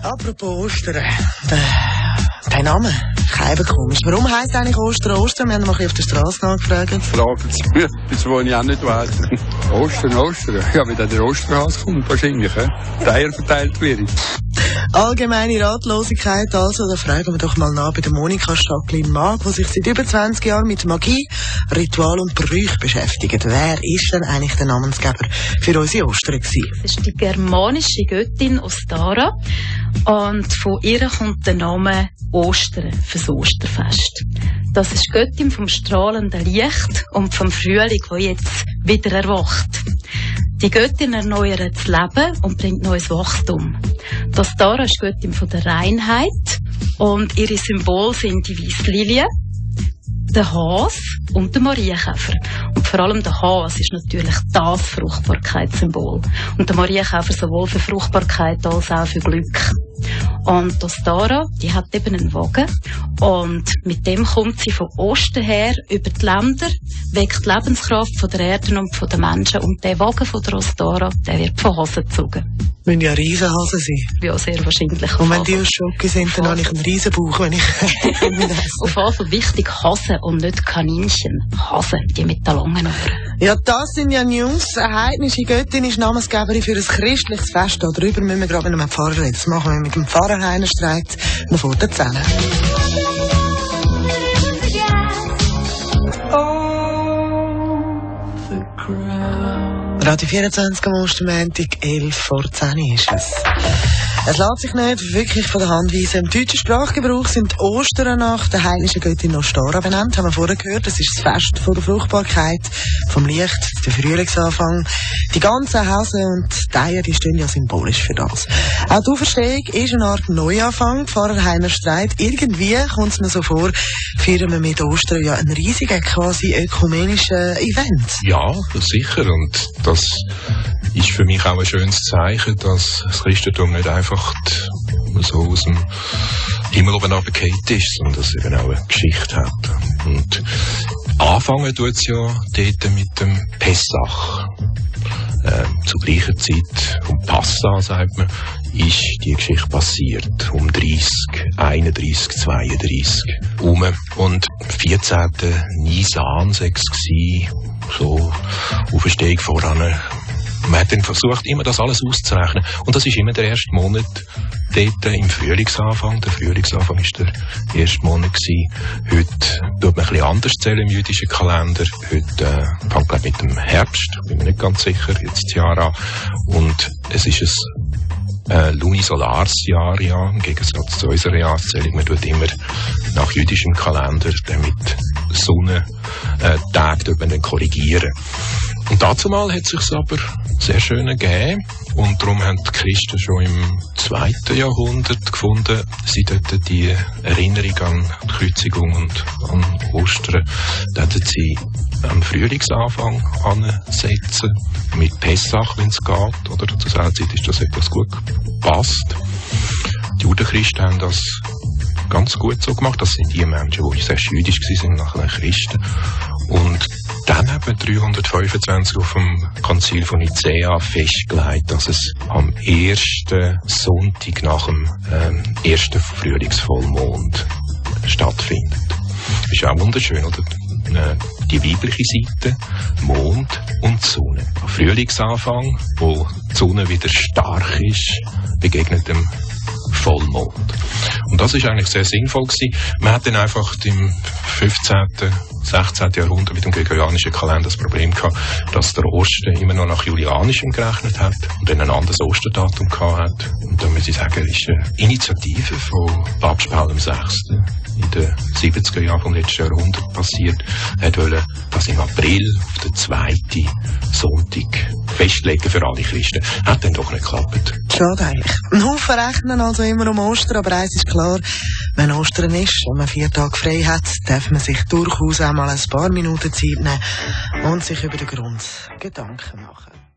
Apropos Ostern. Der Name ist eben komisch. Warum heisst eigentlich Ostern Ostern? Wir haben mal ein bisschen auf der Straße nachgefragt. Fragen Sie mich, das will ich auch nicht weiss. Ostern. Ja, wie der Osterhase kommt wahrscheinlich, die Eier verteilt werden. Allgemeine Ratlosigkeit also, da fragen wir doch mal nach bei der Monika Jacqueline-Mag, die sich seit über 20 Jahren mit Magie, Ritual und Brüchen beschäftigt. Wer ist denn eigentlich der Namensgeber für unsere Ostern gewesen? Das ist die germanische Göttin Ostara und von ihr kommt der Name Ostern fürs Osterfest. Das ist die Göttin vom strahlenden Licht und vom Frühling, der jetzt wieder erwacht. Die Göttin erneuert das Leben und bringt neues Wachstum. Die Ostara ist Göttin von der Reinheit und ihre Symbole sind die weisse Lilie, der Hase und der Marienkäfer. Und vor allem der Hase ist natürlich das Fruchtbarkeitssymbol. Und der Marienkäfer sowohl für Fruchtbarkeit als auch für Glück. Und die Ostara, die hat eben einen Wagen. Und mit dem kommt sie von Osten her über die Länder, weckt die Lebenskraft von der Erde und von den Menschen. Und der Wagen von der Ostara, der wird von Hasen gezogen. Müssen ja Riesenhasen sein. Ja, sehr wahrscheinlich. Und wenn die aus Schoki sind, dann habe ich einen Riesenbauch, wenn ich auf jeden Fall wichtig Hasen und nicht Kaninchen. Hasen, die mit den langen Ohren. Ja, das sind ja News. Eine heidnische Göttin ist Namensgeberin für ein christliches Fest. Darüber müssen wir gerade mit einem Pfarrer reden. Das machen wir mit dem Pfarrer Heiner Streit noch vor der Zähne. Radio 24 am Ostermontag, 11 vor 10 ist es. Es lässt sich nicht wirklich von der Hand weisen. Im deutschen Sprachgebrauch sind die Ostern nach der heidnischen Göttin Ostara benannt. Haben wir vorher gehört. Das ist das Fest von der Fruchtbarkeit, vom Licht, der Frühlingsanfang. Die ganzen Hasen und die Eier, die stehen ja symbolisch für das. Auch die Auferstehung ist eine Art Neuanfang. Pfarrer Heiner Streit. Irgendwie kommt es mir so vor, feiern wir mit Ostern ja einen riesigen, quasi ökumenischen Event. Ja, sicher. Und das ist für mich auch ein schönes Zeichen, dass das Christentum nicht einfach so aus dem Himmel oben runtergefallen ist, sondern dass es eben auch eine Geschichte hat. Und anfangen tut es ja dort mit dem Pessach. Zur gleichen Zeit, um Passa, sagt man, ist die Geschichte passiert. Um 30, 31, 32 rum. Und 14. Nisan war es, so Auferstehung voran. Man hat dann versucht, immer das alles auszurechnen. Und das ist immer der erste Monat dort im Frühlingsanfang. Der Frühlingsanfang war der erste Monat gewesen. Heute tut man ein bisschen anders zählen im jüdischen Kalender. Heute fängt man mit dem Herbst, bin mir nicht ganz sicher, jetzt das Jahr an. Und es ist ein Lunisolarsjahr, ja, im Gegensatz zu unserer Jahreszählung. Man tut immer nach jüdischem Kalender mit Sonnentag dann korrigieren. Und dazu mal hat es sich aber sehr schön gegeben. Und darum haben die Christen schon im 2. Jahrhundert gefunden, sie dort die Erinnerung an die Kreuzigung und an Ostern, dort sie am Frühlingsanfang ansetzen, mit Pessach, wenn es geht, oder zur selben Zeit ist das etwas gut gepasst. Die Judenchristen haben das ganz gut so gemacht. Das sind die Menschen, die sehr jüdisch waren, nachher Christen. Und dann haben 325 auf dem Konzil von Nicäa festgelegt, dass es am ersten Sonntag nach dem ersten Frühlingsvollmond stattfindet. Das ist auch wunderschön, oder? Die weibliche Seite, Mond und Sonne. Am Frühlingsanfang, wo die Sonne wieder stark ist, begegnet dem Vollmond. Und das ist eigentlich sehr sinnvoll gewesen. Man hat dann einfach im 15., 16. Jahrhundert mit dem gregorianischen Kalender das Problem gehabt, dass der Osten immer noch nach Julianischem gerechnet hat und dann ein anderes Osterdatum gehabt hat. Und da muss ich sagen, ist eine Initiative von Papst Paul VI. In den 70er Jahren vom letzten Jahrhundert passiert. Er wollte das im April auf den 2. Sonntag festlegen für alle Christen. Hat dann doch nicht geklappt. Schade eigentlich. Ein Haufen rechnen also immer um Ostern, aber eins ist klar, wenn Ostern ist und man 4 Tage frei hat, darf man sich durchaus auch mal ein paar Minuten Zeit nehmen und sich über den Grund Gedanken machen.